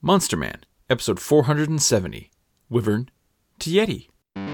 Monster Man, episode 470, Wyvern to Yeti.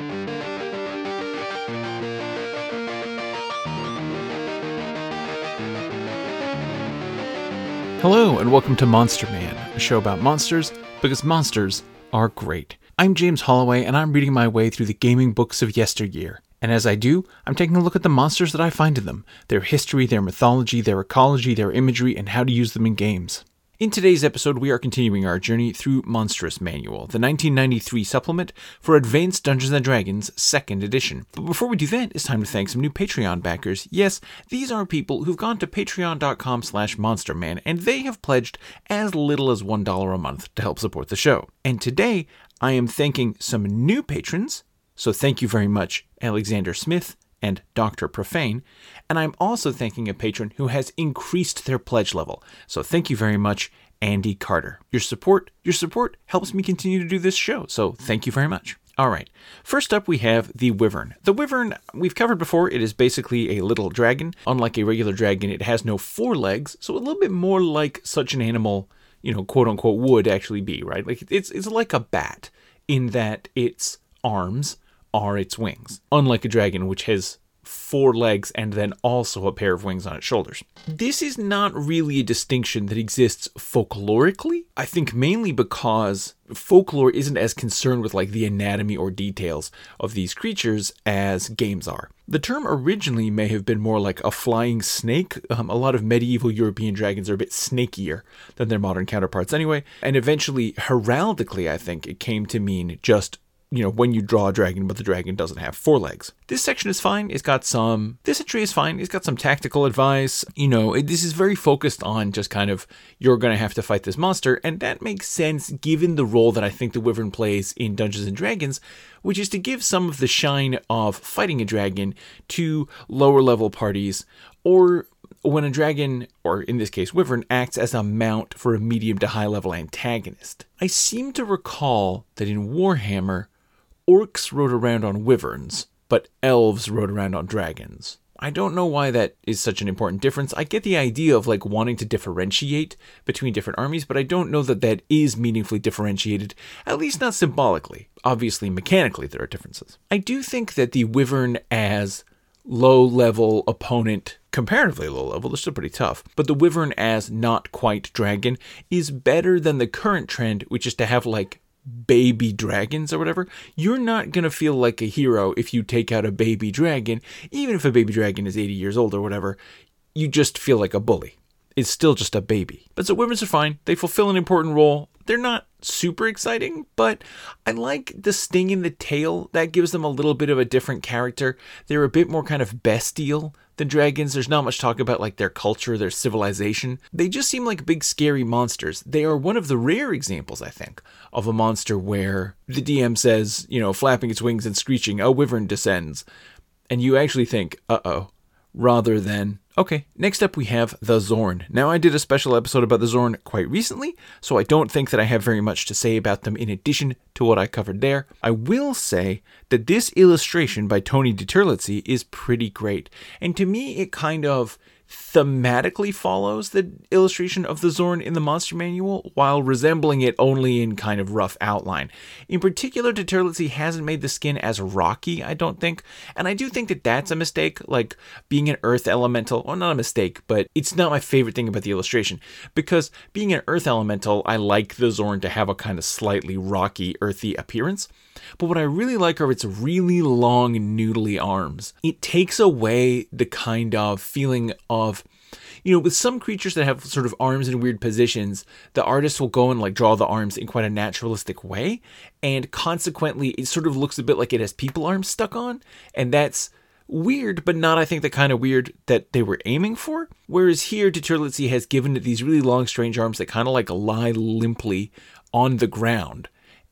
Hello and welcome to Monster Man, a show about monsters because monsters are great. I'm James Holloway and I'm reading my way through the gaming books of yesteryear. And as I do, I'm taking a look at the monsters that I find in them, their history, their mythology, their ecology, their imagery, and how to use them in games. In today's episode, we are continuing our journey through Monstrous Manual, the 1993 supplement for Advanced Dungeons & Dragons 2nd edition. But before we do that, it's time to thank some new Patreon backers. Yes, these are people who've gone to patreon.com/monsterman, and they have pledged as little as $1 a month to help support the show. And today, I am thanking some new patrons. So thank you very much, Alexander Smith and Dr. Profane. And I'm also thanking a patron who has increased their pledge level. So thank you very much, Andy Carter. Your support helps me continue to do this show. So thank you very much. All right. First up, we have the Wyvern. The Wyvern, we've covered before. It is basically a little dragon. Unlike a regular dragon, it has no forelegs. So a little bit more like such an animal, quote unquote, would actually be, right? Like it's like a bat in that its arms are its wings, unlike a dragon, which has 4 legs and then also a pair of wings on its shoulders. This is not really a distinction that exists folklorically. I think mainly because folklore isn't as concerned with like the anatomy or details of these creatures as games are. The term originally may have been more like a flying snake. A lot of medieval European dragons are a bit snakier than their modern counterparts anyway. And eventually, heraldically, I think it came to mean just when you draw a dragon, but the dragon doesn't have 4 legs. This section is fine. This entry is fine. It's got some tactical advice. This is very focused on just kind of, you're going to have to fight this monster. And that makes sense given the role that I think the Wyvern plays in Dungeons & Dragons, which is to give some of the shine of fighting a dragon to lower level parties, or when a dragon, or in this case Wyvern, acts as a mount for a medium to high level antagonist. I seem to recall that in Warhammer, orcs rode around on wyverns, but elves rode around on dragons. I don't know why that is such an important difference. I get the idea of like wanting to differentiate between different armies, but I don't know that that is meaningfully differentiated, at least not symbolically. Obviously, mechanically, there are differences. I do think that the wyvern as low-level opponent, comparatively low-level, they're still pretty tough, but the wyvern as not quite dragon is better than the current trend, which is to have like baby dragons or whatever. You're not going to feel like a hero if you take out a baby dragon, even if a baby dragon is 80 years old or whatever. You just feel like a bully. It's still just a baby. But so wyverns are fine. They fulfill an important role. They're not super exciting, but I like the sting in the tail. That gives them a little bit of a different character. They're a bit more kind of bestial than dragons. There's not much talk about like their culture, their civilization. They just seem like big scary monsters. They are one of the rare examples, I think, of a monster where the DM says, flapping its wings and screeching, a wyvern descends. And you actually think, uh-oh, rather than, okay. Next up we have the Zorn. Now I did a special episode about the Zorn quite recently, so I don't think that I have very much to say about them in addition to what I covered there. I will say that this illustration by Tony DiTerlizzi is pretty great, and to me it kind of thematically follows the illustration of the Zorn in the Monster Manual, while resembling it only in kind of rough outline. In particular, DiTerlizzi hasn't made the skin as rocky, I don't think, and I do think that that's a mistake, like being an earth elemental, well, not a mistake, but it's not my favorite thing about the illustration, because being an earth elemental, I like the Zorn to have a kind of slightly rocky, earthy appearance. But what I really like are its really long, noodly arms. It takes away the kind of feeling of, with some creatures that have sort of arms in weird positions, the artist will go and like draw the arms in quite a naturalistic way. And consequently, it sort of looks a bit like it has people arms stuck on. And that's weird, but not, I think, the kind of weird that they were aiming for. Whereas here, DiTerlizzi has given it these really long, strange arms that kind of like lie limply on the ground.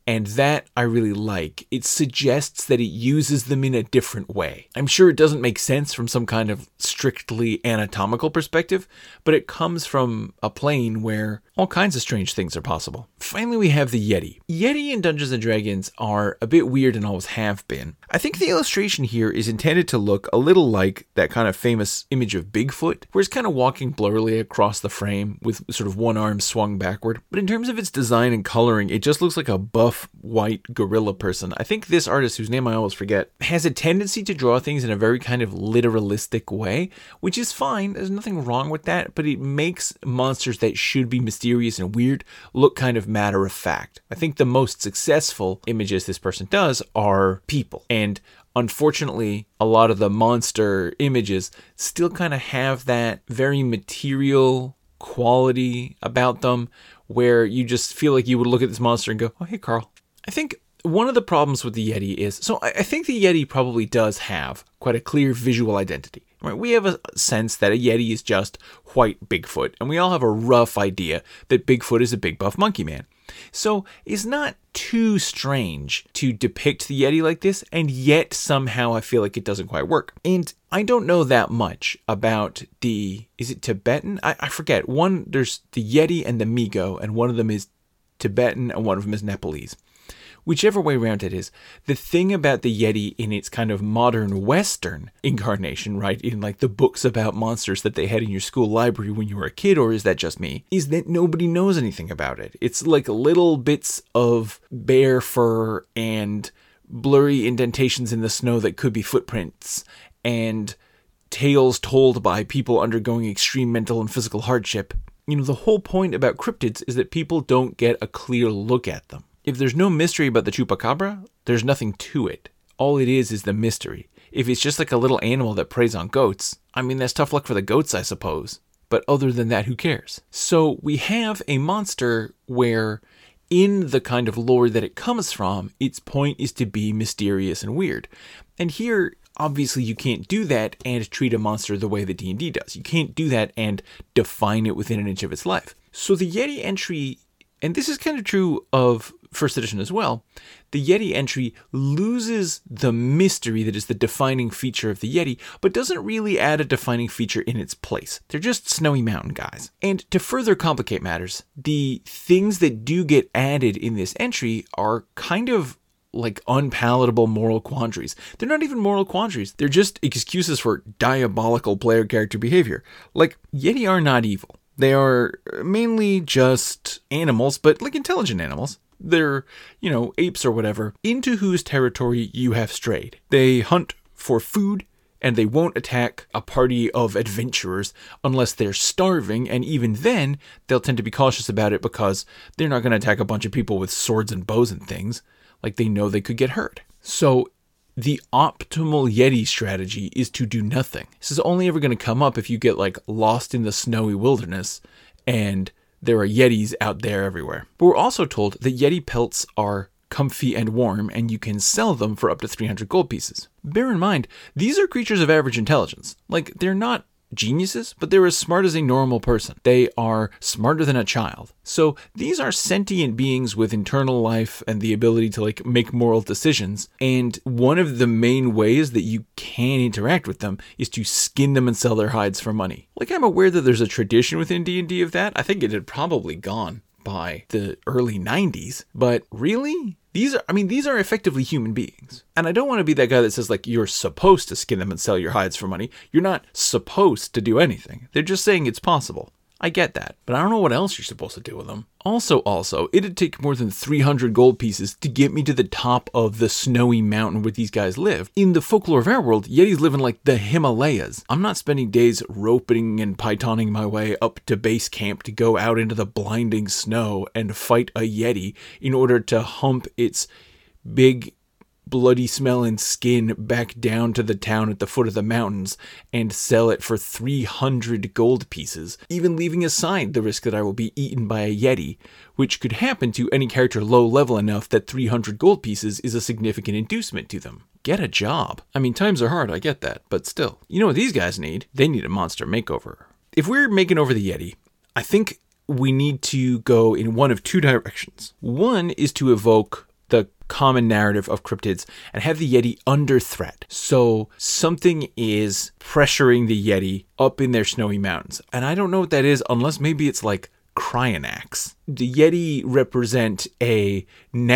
And that I really like. It suggests that it uses them in a different way. I'm sure it doesn't make sense from some kind of strictly anatomical perspective, but it comes from a plane where all kinds of strange things are possible. Finally, we have the Yeti. Yeti in Dungeons & Dragons are a bit weird and always have been. I think the illustration here is intended to look a little like that kind of famous image of Bigfoot, where it's kind of walking blurrily across the frame with sort of one arm swung backward. But in terms of its design and coloring, it just looks like a buff, white gorilla person. I think this artist, whose name I always forget, has a tendency to draw things in a very kind of literalistic way, which is fine. There's nothing wrong with that, but it makes monsters that should be mysterious and weird look kind of matter of fact. I think the most successful images this person does are people. And unfortunately, a lot of the monster images still kind of have that very material quality about them where you just feel like you would look at this monster and go, oh, hey, Carl. I think one of the problems with the Yeti is, so I think the Yeti probably does have quite a clear visual identity. Right? We have a sense that a Yeti is just white Bigfoot, and we all have a rough idea that Bigfoot is a big buff monkey man. So it's not too strange to depict the Yeti like this, and yet somehow I feel like it doesn't quite work. And I don't know that much about is it Tibetan? I forget. There's the Yeti and the Migo, and one of them is Tibetan and one of them is Nepalese. Whichever way around it is, the thing about the Yeti in its kind of modern Western incarnation, right, in like the books about monsters that they had in your school library when you were a kid, or is that just me, is that nobody knows anything about it. It's like little bits of bear fur and blurry indentations in the snow that could be footprints, and tales told by people undergoing extreme mental and physical hardship. You know, the whole point about cryptids is that people don't get a clear look at them. If there's no mystery about the chupacabra, there's nothing to it. All it is the mystery. If it's just like a little animal that preys on goats, I mean, that's tough luck for the goats, I suppose. But other than that, who cares? So we have a monster where, in the kind of lore that it comes from, its point is to be mysterious and weird. And here, obviously, you can't do that and treat a monster the way that D&D does. You can't do that and define it within an inch of its life. So the Yeti entry, and this is kind of true of first edition as well, the Yeti entry loses the mystery that is the defining feature of the Yeti, but doesn't really add a defining feature in its place. They're just snowy mountain guys. And to further complicate matters, the things that do get added in this entry are kind of like unpalatable moral quandaries. They're not even moral quandaries. They're just excuses for diabolical player character behavior. Like, Yeti are not evil. They are mainly just animals, but like intelligent animals. They're, apes or whatever, into whose territory you have strayed. They hunt for food, and they won't attack a party of adventurers unless they're starving, and even then, they'll tend to be cautious about it because they're not going to attack a bunch of people with swords and bows and things, like they know they could get hurt. So the optimal Yeti strategy is to do nothing. This is only ever going to come up if you get lost in the snowy wilderness and there are Yetis out there everywhere. But we're also told that Yeti pelts are comfy and warm, and you can sell them for up to 300 gold pieces. Bear in mind, these are creatures of average intelligence. They're not geniuses, but they're as smart as a normal person. They are smarter than a child. So these are sentient beings with internal life and the ability to make moral decisions. And one of the main ways that you can interact with them is to skin them and sell their hides for money. I'm aware that there's a tradition within D&D of that. I think it had probably gone by the early 90s, but really? These are effectively human beings. And I don't want to be that guy that says, you're supposed to skin them and sell your hides for money. You're not supposed to do anything. They're just saying it's possible. I get that, but I don't know what else you're supposed to do with them. Also, it'd take more than 300 gold pieces to get me to the top of the snowy mountain where these guys live. In the folklore of our world, Yetis live in the Himalayas. I'm not spending days roping and pythoning my way up to base camp to go out into the blinding snow and fight a Yeti in order to hump its big bloody smelling skin back down to the town at the foot of the mountains and sell it for 300 gold pieces, even leaving aside the risk that I will be eaten by a Yeti, which could happen to any character low level enough that 300 gold pieces is a significant inducement to them. Get a job. Times are hard, I get that, but still. You know what these guys need? They need a monster makeover. If we're making over the Yeti, I think we need to go in one of two directions. One is to evoke common narrative of cryptids and have the Yeti under threat. So something is pressuring the Yeti up in their snowy mountains. And I don't know what that is, unless maybe it's like Cryonax. The Yeti represent a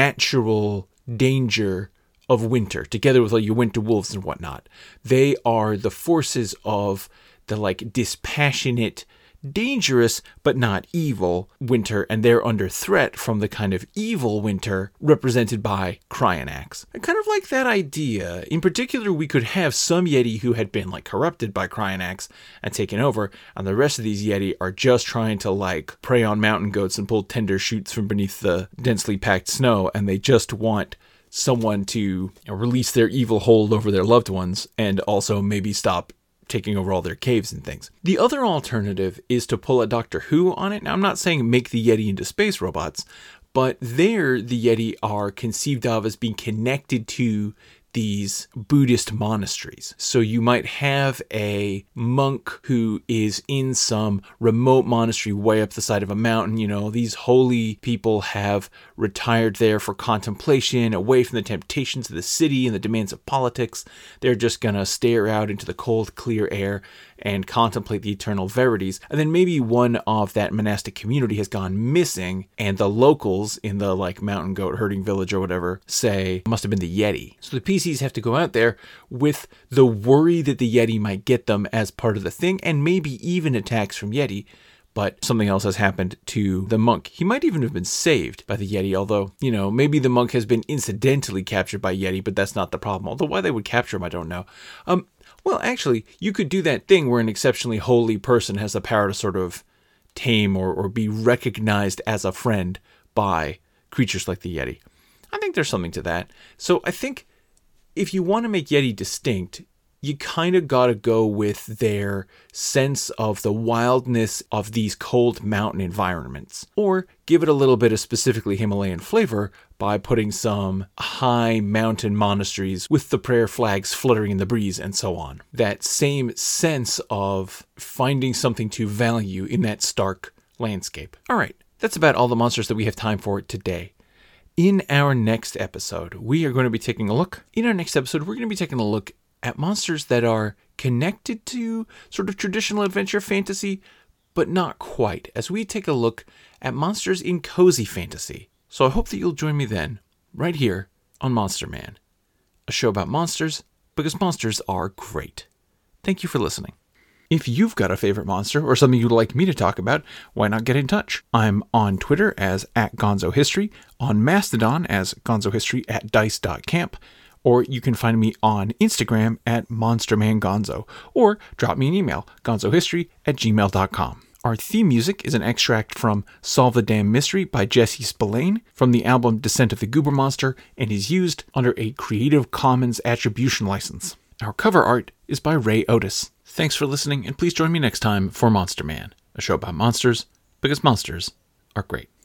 natural danger of winter, together with like your winter wolves and whatnot. They are the forces of the like dispassionate, dangerous but not evil winter, and they're under threat from the kind of evil winter represented by Cryonax. I kind of like that idea. In particular, we could have some Yeti who had been like corrupted by Cryonax and taken over, and the rest of these Yeti are just trying to like prey on mountain goats and pull tender shoots from beneath the densely packed snow, and they just want someone to release their evil hold over their loved ones and also maybe stop taking over all their caves and things. The other alternative is to pull a Doctor Who on it. Now, I'm not saying make the Yeti into space robots, but there the Yeti are conceived of as being connected to these Buddhist monasteries. So you might have a monk who is in some remote monastery way up the side of a mountain. You know, these holy people have retired there for contemplation, away from the temptations of the city and the demands of politics. They're just going to stare out into the cold, clear air and contemplate the eternal verities. And then maybe one of that monastic community has gone missing, and the locals in the like mountain goat herding village or whatever say must have been the Yeti. So the PCs have to go out there with the worry that the Yeti might get them as part of the thing, and maybe even attacks from Yeti. But something else has happened to the monk. He might even have been saved by the Yeti, although, you know, maybe the monk has been incidentally captured by Yeti, but that's not the problem. Although why they would capture him, I don't know. Well, actually, you could do that thing where an exceptionally holy person has the power to sort of tame or be recognized as a friend by creatures like the Yeti. I think there's something to that. So I think if you want to make Yeti distinct, you kind of got to go with their sense of the wildness of these cold mountain environments, or give it a little bit of specifically Himalayan flavor by putting some high mountain monasteries with the prayer flags fluttering in the breeze and so on. That same sense of finding something to value in that stark landscape. All right, that's about all the monsters that we have time for today. In our next episode, we're going to be taking a look at monsters that are connected to sort of traditional adventure fantasy, but not quite, as we take a look at monsters in cozy fantasy. So I hope that you'll join me then, right here on Monster Man, a show about monsters because monsters are great. Thank you for listening. If you've got a favorite monster or something you'd like me to talk about, why not get in touch? I'm on Twitter as @GonzoHistory, on Mastodon as GonzoHistory@dice.camp, or you can find me on Instagram @MonstermanGonzo, or drop me an email, gonzohistory@gmail.com. Our theme music is an extract from Solve the Damn Mystery by Jesse Spillane from the album Descent of the Goober Monster, and is used under a Creative Commons Attribution license. Our cover art is by Ray Otis. Thanks for listening, and please join me next time for Monster Man, a show about monsters because monsters are great.